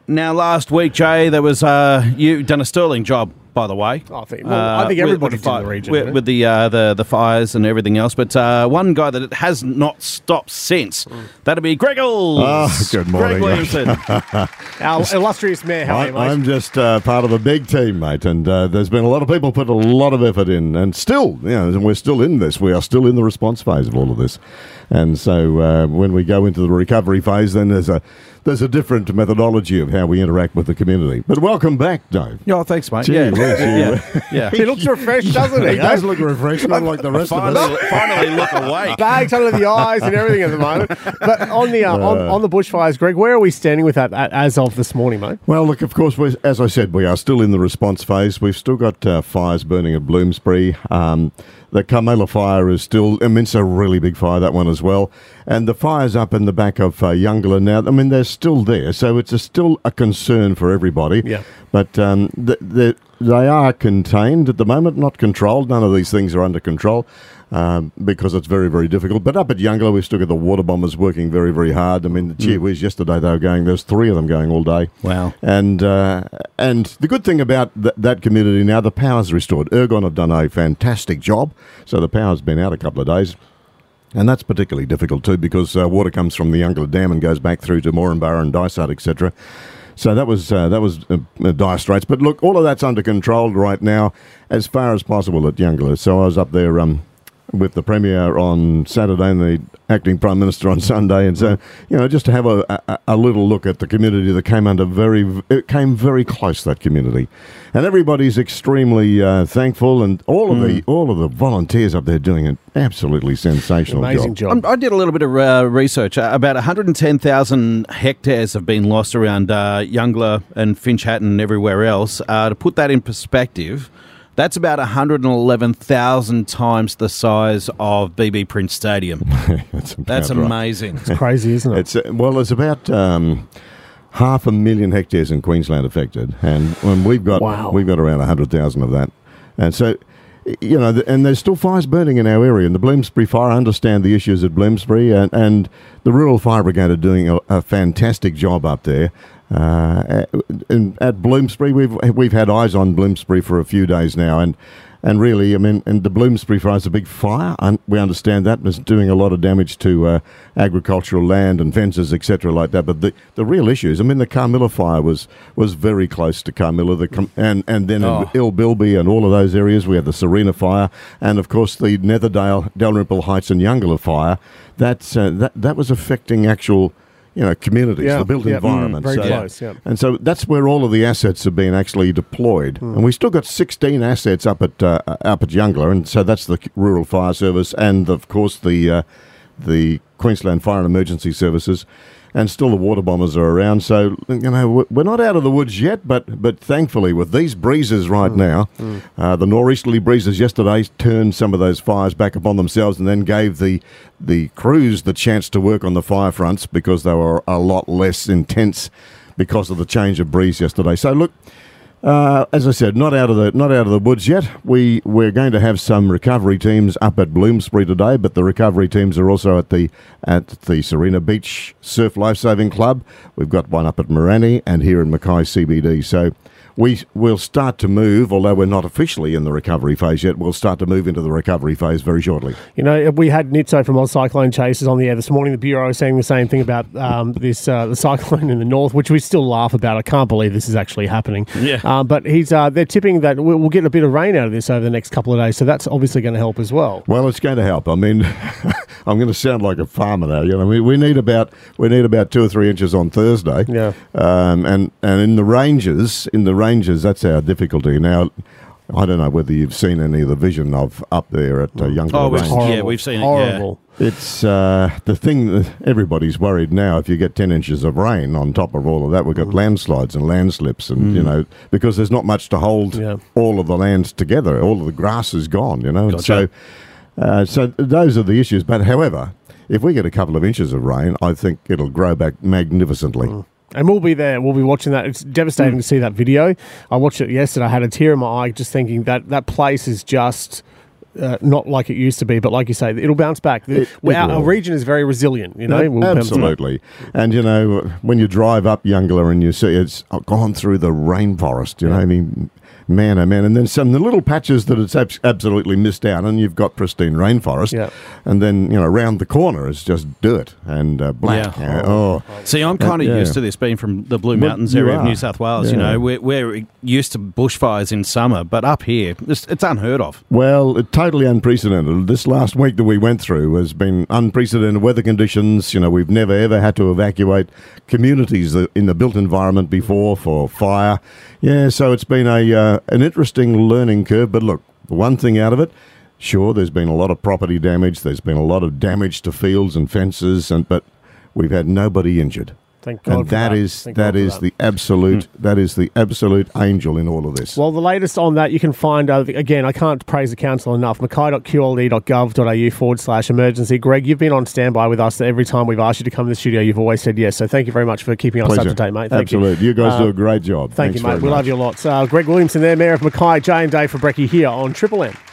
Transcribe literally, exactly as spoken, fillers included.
Now, last week, Jay, there was uh, you done a sterling job, by the way. Oh, I think, well, I think everybody with, with in the region. With, with the, uh, the the fires and everything else. But uh, one guy that has not stopped since, mm. that'd be Greg Ills. Oh, good morning. Greg Williamson. Our illustrious mayor, how are you, mate? I'm just uh, part of a big team, mate, and uh, there's been a lot of people put a lot of effort in, and still, you know, we're still in this. We are still in the response phase of all of this. And so uh, when we go into the recovery phase, then there's a there's a different methodology of how we interact with the community. But welcome back, Dave. Yeah, thanks, mate. Gee, yeah. yeah. yeah. He looks refreshed, doesn't he? He does look refreshed, not like the rest finally, of us. Finally look awake. Bags under the eyes and everything at the moment. But on the uh, uh, on, on the bushfires, Greg, where are we standing with that as of this morning, mate? Well, look, of course, we're, as I said, we are still in the response phase. We've still got uh, fires burning at Bloomsbury. Um, the Carmela fire is still, I mean, it's a really big fire, that one as well. And the fires up in the back of uh, Youngler now, I mean, they're still there. So it's a, still a concern for everybody. Yeah. But um, the, the, they are contained at the moment, not controlled. None of these things are under control. Um, because it's very, very difficult. But up at Youngler, we've still got the water bombers working very, very hard. I mean, gee whiz, yesterday they were going, there's three of them going all day. Wow. And uh, and the good thing about th- that community now, the power's restored. Ergon have done a fantastic job. So the power's been out a couple of days. And that's particularly difficult too, because uh, water comes from the Youngler Dam and goes back through to Moranborough and Dysart, et cetera. So that was uh, that was uh, dire straits. But look, all of that's under control right now, as far as possible at Youngler. So I was up there Um, with the Premier on Saturday and the Acting Prime Minister on Sunday. And so, you know, just to have a, a, a little look at the community that came under very, it came very close, that community. And everybody's extremely uh, thankful, and all of mm. the all of the volunteers up there doing an absolutely sensational Amazing job. job. I did a little bit of uh, research. Uh, about one hundred ten thousand hectares have been lost around uh, Youngler and Finch Hatton and everywhere else. Uh, to put that in perspective, that's about one hundred eleven thousand times the size of B B Prince Stadium. That's, That's right. amazing. It's crazy, isn't it? It's uh, well, it's about um, half a million hectares in Queensland affected, and, and we've got wow. we've got around a hundred thousand of that, and so. You know, and there's still fires burning in our area. And the Bloomsbury fire, I understand the issues at Bloomsbury, and, and the Rural Fire Brigade are doing a, a fantastic job up there. Uh, and at Bloomsbury, we've we've had eyes on Bloomsbury for a few days now, and and really, I mean, and the Bloomsbury fire is a big fire, and we understand that it's doing a lot of damage to uh, agricultural land and fences, et cetera, like that. But the, the real issue is, I mean, the Carmilla fire was was very close to Carmilla, the and and then oh. in Ilbilby and all of those areas, we had the Serena fire, and of course the Netherdale, Dalrymple Heights, and Youngler fire. That's uh, that that was affecting actual. You know, communities, yeah, the built yeah, environment. Mm, very so, close, yeah. And so that's where all of the assets have been actually deployed. Mm. And we still got sixteen assets up at uh, up at Youngler, and so that's the Rural Fire Service and, of course, the uh, the Queensland Fire and Emergency Services. And still the water bombers are around. So, you know, we're not out of the woods yet, but but thankfully with these breezes right mm. now, mm. Uh, the nor'easterly breezes yesterday turned some of those fires back upon themselves and then gave the the crews the chance to work on the fire fronts because they were a lot less intense because of the change of breeze yesterday. So, look, Uh, as I said, not out of the not out of the woods yet. We we're going to have some recovery teams up at Bloomsbury today, but the recovery teams are also at the at the Serena Beach Surf Lifesaving Club. We've got one up at Morani and here in Mackay C B D. So we will start to move, although we're not officially in the recovery phase yet. We'll start to move into the recovery phase very shortly. You know, we had Nitso from Oz Cyclone Chasers on the air this morning. The Bureau was saying the same thing about um, this uh, the cyclone in the north, which we still laugh about. I can't believe this is actually happening. Yeah. Um, but he's uh, they're tipping that we'll, we'll get a bit of rain out of this over the next couple of days, so that's obviously going to help as well. Well, it's going to help. I mean, I'm going to sound like a farmer now. You know, we, we need about we need about two or three inches on Thursday. Yeah. Um, and and in the ranges, in the ranges, that's our difficulty now. I don't know whether you've seen any of the vision of up there at uh, Youngler Oh, Range. horrible. Yeah, we've seen it. Horrible. Yeah. It's uh, the thing that everybody's worried now. If you get ten inches of rain on top of all of that, we've got mm. landslides and landslips, and mm. you know, because there's not much to hold yeah. all of the land together. All of the grass is gone, you know. Gotcha. So, uh, so those are the issues. But however, if we get a couple of inches of rain, I think it'll grow back magnificently. Mm. And we'll be there. We'll be watching that. It's devastating mm. to see that video. I watched it yesterday. I had a tear in my eye just thinking that that place is just uh, not like it used to be, but like you say, it'll bounce back. The, It- well, it our, our will. region is very resilient, you know. No, We'll bounce back. absolutely. And, you know, when you drive up Youngler and you see it's gone through the rainforest, you know, I mean, man, oh man. And then some the little patches that it's abs- absolutely missed out, and you've got pristine rainforest. Yeah. And then, you know, around the corner is just dirt and uh, black. Yeah. Uh, oh. See, I'm kind of yeah. used to this, being from the Blue Well, Mountains you area of are. New South Wales. You Yeah. know, we're, we're used to bushfires in summer, but up here, it's, it's unheard of. Well, it, totally unprecedented. This last week that we went through has been unprecedented weather conditions. You know, we've never ever had to evacuate communities that- in the built environment before for fire. Yeah, so it's been a uh, an interesting learning curve. But look, the one thing out of it, sure, there's been a lot of property damage. There's been a lot of damage to fields and fences, and but we've had nobody injured. Thank God And for that that. is Thank that God for is that. the absolute that is the absolute angel in all of this. Well, the latest on that you can find, uh, again, I can't praise the council enough, mackay dot q l d dot gov dot a u forward slash emergency. Greg, you've been on standby with us every time we've asked you to come to the studio. You've always said yes, so thank you very much for keeping us up Pleasure. to date, mate. Thank Absolutely. You, guys Uh, do a great job. Thank Thanks you, mate. very We much. love you lots. Uh, Greg Williamson there, Mayor of Mackay, Jay and Dave for Brekkie here on Triple M.